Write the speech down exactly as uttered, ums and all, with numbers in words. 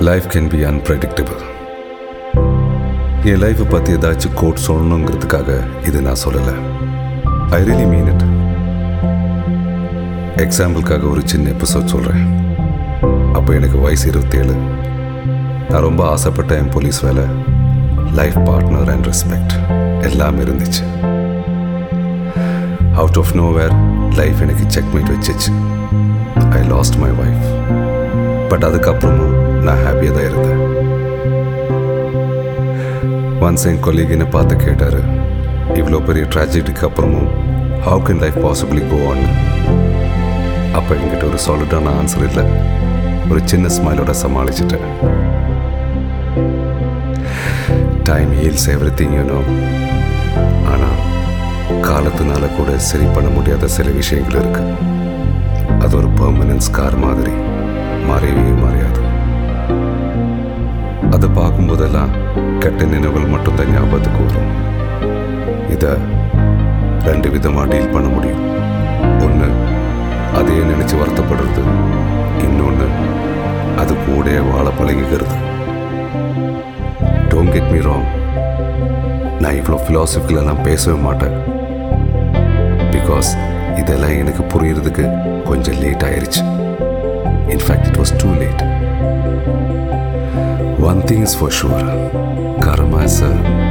Life can be unpredictable. என் லைஃப்பை பற்றி ஏதாச்சும் கோட் சொல்லணுங்கிறதுக்காக இது நான் சொல்லலை. I really mean it. எக்ஸாம்பிளுக்காக ஒரு சின்ன எபிசோட் சொல்கிறேன். அப்போ எனக்கு வயசு இருபத்தேழு. நான் ரொம்ப ஆசைப்பட்ட என் போலீஸ் வேலை, லைஃப் பார்ட்னர் அண்ட் ரெஸ்பெக்ட் எல்லாம் இருந்துச்சு. Out of nowhere life எனக்கு செக்மேட் வச்சிச்சு. I lost my wife. But அதுக்கப்புறமும் நான் ஹாப்பியாக தான் இருந்தேன். ஒன்ஸ் என் கொலீக் என்னை பார்த்து கேட்டார், இவ்வளோ பெரிய ட்ராஜடிக்கு அப்புறமும் how can life possibly go on? அப்போ என்கிட்ட ஒரு சாலிடான ஆன்சர் இல்லை. ஒரு சின்ன ஸ்மைலோட சமாளிச்சிட்டேன். Time heals everything you know. ஆனால் காலத்தினால கூட சரி பண்ண முடியாத சில விஷயங்கள் இருக்கு. அது ஒரு பெர்மனன்ட் ஸ்கார் மாதிரி மறையவே மறையாது. அதை பார்க்கும்போதெல்லாம் கெட்ட நினைவுகள் மட்டும்தான் ஞாபகத்துக்கு வரும். இதை ரெண்டு விதமாக டீல் பண்ண முடியும். ஒன்று, அதையே நினச்சி வருத்தப்படுறது. இன்னொன்று, அது கூட வாழ பழகிக்கிறது. டோன்ட் கெட் மீ ராங், நான் இவ்வளோ ஃபிலாசபிக்கெல்லாம் பேசவே மாட்டேன். பிகாஸ் இதெல்லாம் எனக்கு புரியறதுக்கு கொஞ்சம் லேட் ஆயிடுச்சு. In fact it was too late. One thing is for sure, karma is a